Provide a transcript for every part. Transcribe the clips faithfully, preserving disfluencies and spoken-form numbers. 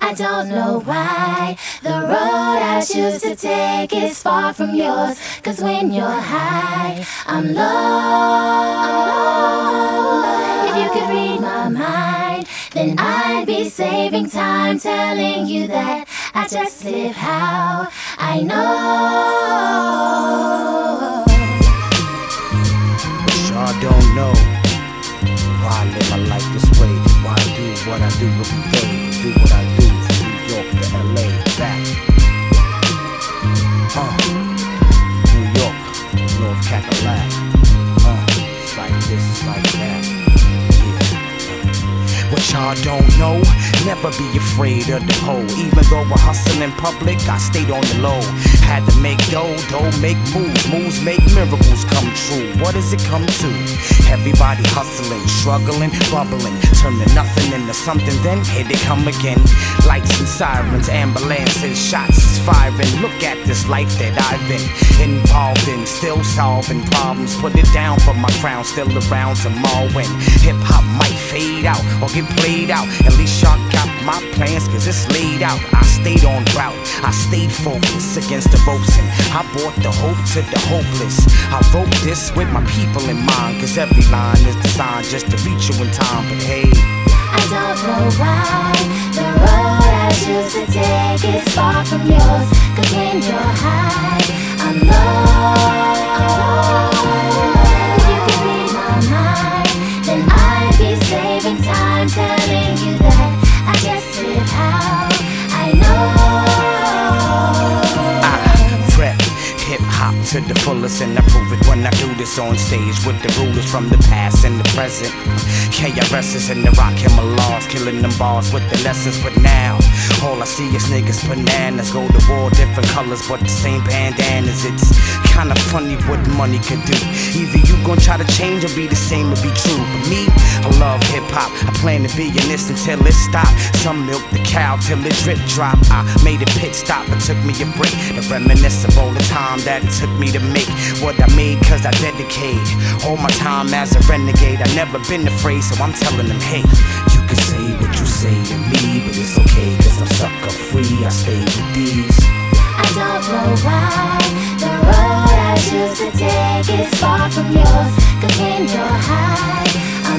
I don't know why the road I choose to take is far from yours. Cause when you're high, I'm low. If you could read my mind, then I'd be saving time telling you that I just live how I know. But y'all don't know why I live my life this way. Why I do what I do every day. Do what I do from New York to L A back. Uh, New York, North Cackalack. Uh, it's like this, it's like that. What y'all don't know, never be afraid of the pole. Even though I hustle in public, I stayed on the low. Had to make dough, dough make moves. Moves make miracles come true. What does it come to? Everybody hustling, struggling, bubbling, turning nothing into something, then here they come again. Lights and sirens, ambulances, shots is firing. Look at this life that I've been involved in. Still solving problems, put it down for my crown. Still around tomorrow when hip-hop might fade out or get played out. At least y'all got my plans, cause it's laid out. I stayed on route, I stayed focused against the ropes, and I brought the hope to the hopeless. I wrote this with my people in mind, cause every line is designed just to reach you in time. But hey, I don't know why the road I choose to take is far from yours. Cause when you're high, I'm low. If you could read my mind, then I'd be saving time telling you that I just live how I know. I rep hip-hop to the fullest, and I prove it when I do this on stage with the rulers from the past and the present. K R S's and the rock Himalayas, killing them bars with the lessons. But now, all I see is niggas bananas. Go to war, different colors, but the same bandanas. It's kinda funny what money could do. Either you gon' try to change or be the same or be true. But me, I love hip-hop. I plan to be in this until it stop. Some milk the cow till it drip drop. I made a pit stop, it took me a break to reminisce of all the time that it took me to make what I made. Cause I dedicate all my time as a renegade. I never been afraid, so I'm telling them, hey, you can say what you say to me, but it's okay, cause I'm sucker free. I stay with these. I don't know why the road I choose to take is far from yours. Cause when you're high, I'm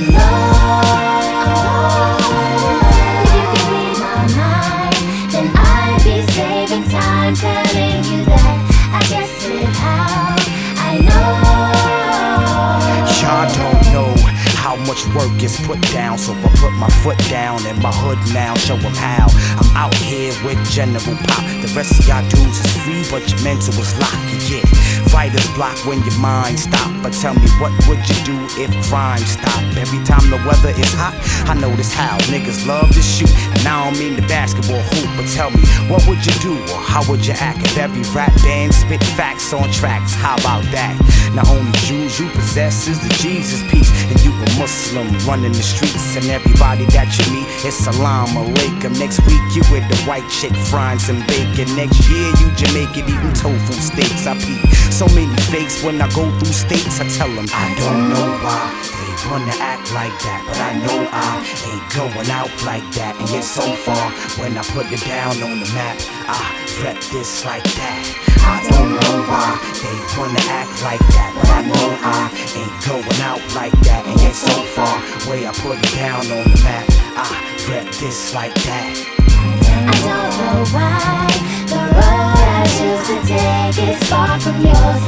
low. If you could read my mind, then I'd be saving time telling you that I just live how I know. Y'all don't know how much work is put down, so I put my foot down in my hood now, show them how. I'm out here with General Pop. The rest of y'all dudes is free, but your mental is locked. You get writer's block when your mind stop. But tell me, what would you do if crime stopped? Every time the weather is hot, I notice how niggas love to shoot. And I don't mean the basketball hoop, but tell me, what would you do or how would you act if every rap band spit facts on tracks? How about that? Not only Jews you possess is the Jesus piece, and you a Muslim running the streets, and everybody that you meet is salam alaikum. Next week you with the white chick frying some bacon. Next year you Jamaican eating tofu steaks. I peep so many fakes when I go through states. I tell them I don't know why they wanna act like that, but I know I ain't going out like that. And yet so far when I put it down on the map, I rep this like that. I don't know why they wanna act like that, but I know I ain't going out like that. And yet so far, way I put it down on the map, I rep this like that. I don't know why the road I choose to take is far from yours.